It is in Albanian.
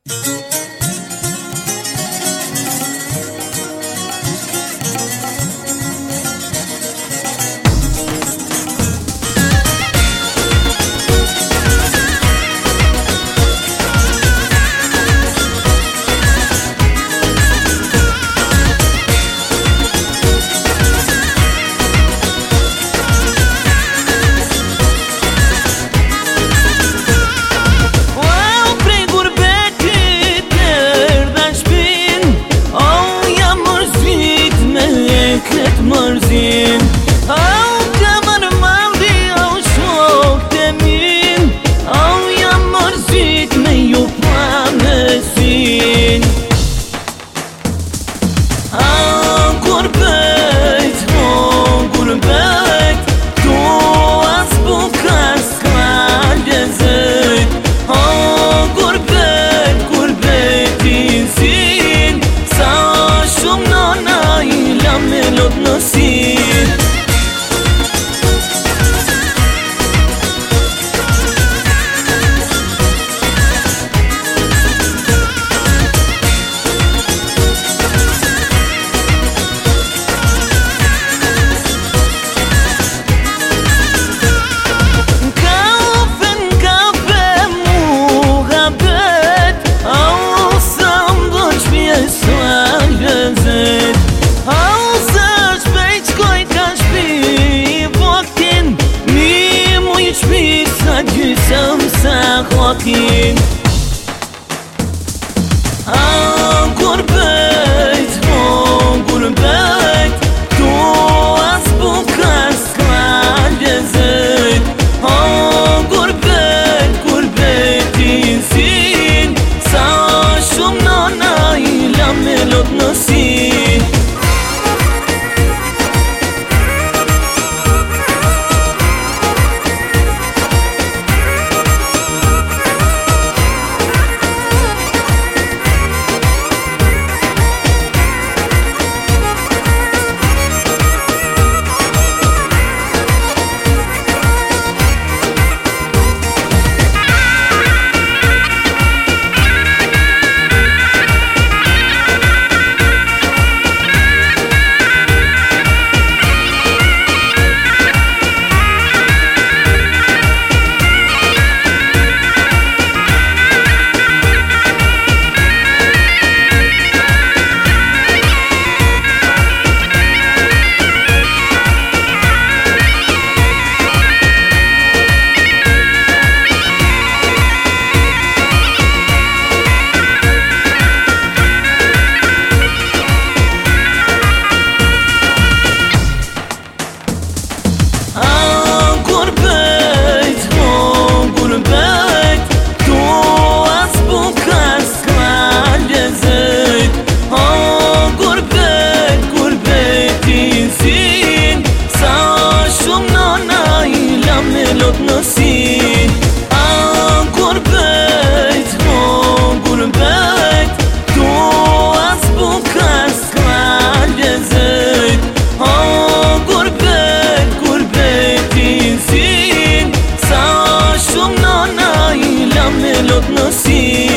Mërzin au të mërmaldi au shok të min au jam mërzit me ju planesin au gurbet tu as bukas ka lezet au gurbet izin sa shumë nona I la melot nësin Gjysëm sa hotin gurbet tu as bukas ka lezet gurbet izin sa shumë nona I la melot nësin nësin gurbet tu as bukas ka lezet gurbet izin sa shumë nona I la melot nësin